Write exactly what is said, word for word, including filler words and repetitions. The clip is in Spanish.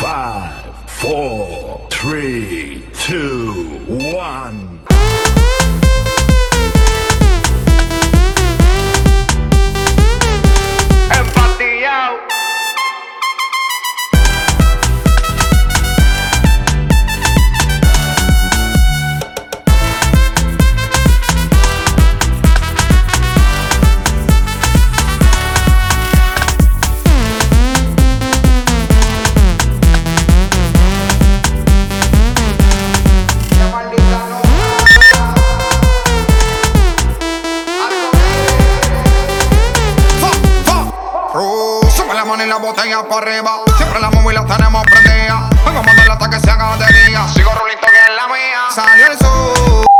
Five, four, three, two, one. Empatillao. Sube la mano y la botella para arriba. Siempre la móvil la tenemos prendida. Vengo a mandarla hasta que se haga de día. Sigo rulito que es la mía. Salió el sol.